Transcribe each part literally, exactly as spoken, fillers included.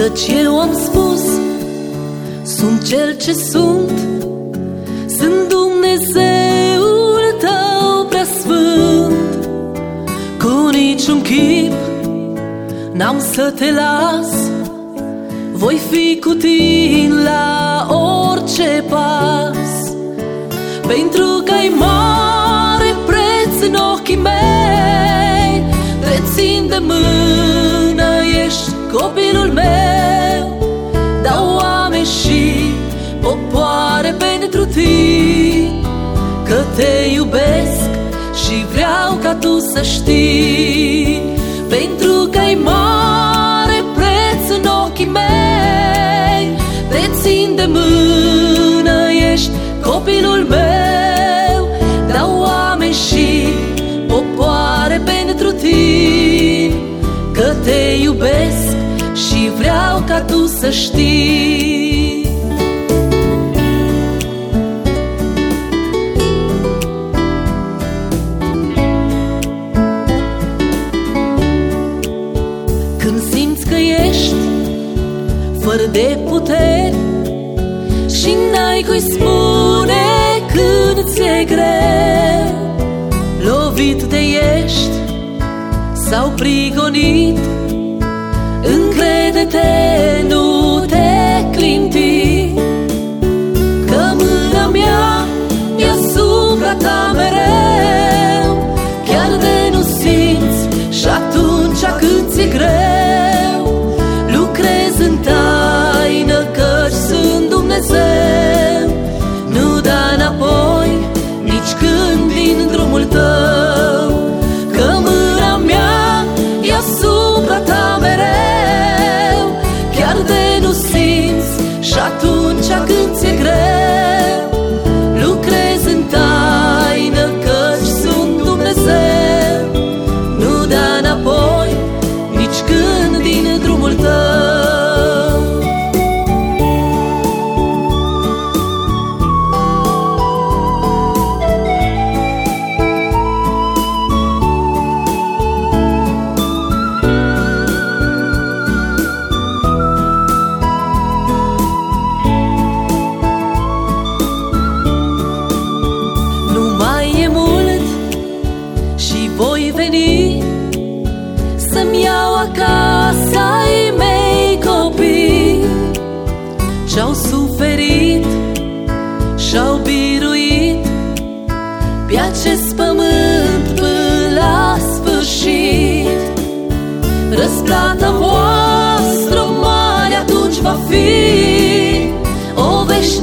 Căci eu am spus, sunt cel ce sunt, sunt Dumnezeul tău preasfânt. Cu niciun chip n-am să te las, voi fi cu tine la orice pas. Pentru că ai mare preț în ochii mei, te țin de mână, ești copilul meu. Dau oameni și popoare pentru tine, că te iubesc și vreau ca tu să știi. Pentru că ai mare preț în ochii mei, te țin de mână, ești copilul meu. Dau oameni și popoare pentru tine, că te iubesc și vreau ca tu să știi. Când simți că ești fără de puteri și n-ai cui spune când ți-e greu, lovit de ești sau prigonit, încrede-te, nu te clinti, că mâna mea e asupra ta mereu. Chiar de nu simți și atunci când ți-e greu, lucrez în taină, căci sunt Dumnezeu. Nu da înapoi nici când din drumul tău, că mâna mea e asupra ta mereu. Chiar de nu simți și atunci când ți-e greu, lucrez în taină, căci sunt Dumnezeu. Nu da înapoi nici când din drumul tău. Voi veni să-mi iau acasă ai mei copii, ce-au suferit și-au biruit pe acest pământ până la sfârșit. Răsplata voastră mare atunci va fi, o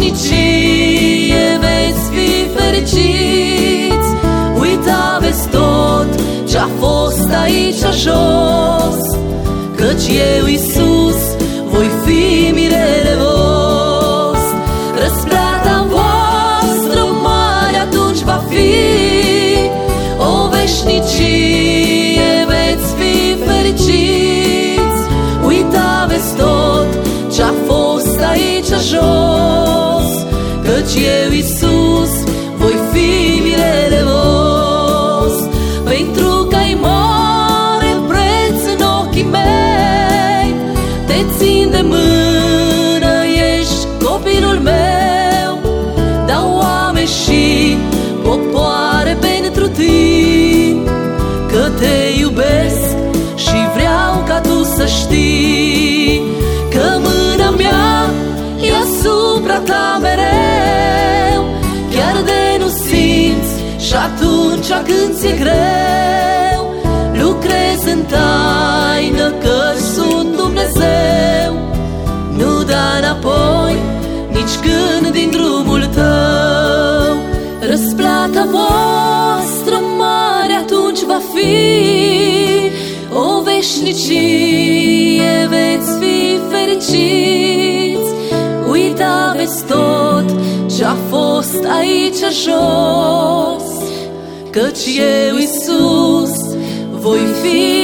veșnicie veți fi fericiți. Uitați tot ce-a fost aici jos, căci eu, Iisus, voi fi mirele vostru. Răsplata voastră mare atunci va fi, o veșnicie veți fi fericiți. Uitați tot ce-a fost aici jos, căci eu, Iisus, voi fi mirele vostru. Pentru că ai mare preț în ochii mei, te țin de mână, ești copilul meu. Dau oameni și popoare pentru tine, că te iubesc și vreau ca tu să știi. Că mâna mea e asupra ta mereu. Chiar de nu simți și atunci când ți-e greu, lucrez în taină, căci sunt Dumnezeu. Nu da înapoi nici când din drumul tău. Răsplata voastră mare atunci va fi, o veșnicie veți fi fericiți. Uitați tot ce-a fost aici jos, căci eu, Iisus, voi fi